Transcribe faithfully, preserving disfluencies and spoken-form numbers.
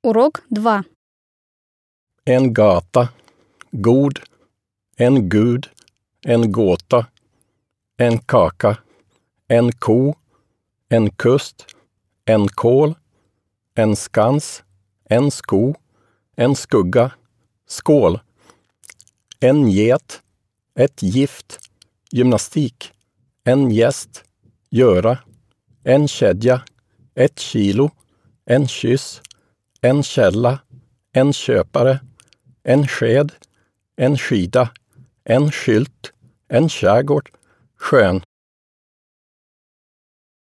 Урок два. En gata, god, en gud, en gåta, en kaka, en ko, en kust, en kol, en skans, en sko, en skugga, skål, en get, ett gift, gymnastik, en gäst, göra, en kedja, ett kilo, en kyss, en källa, en köpare, en sked, en skida, en skylt, en skärgård, skön,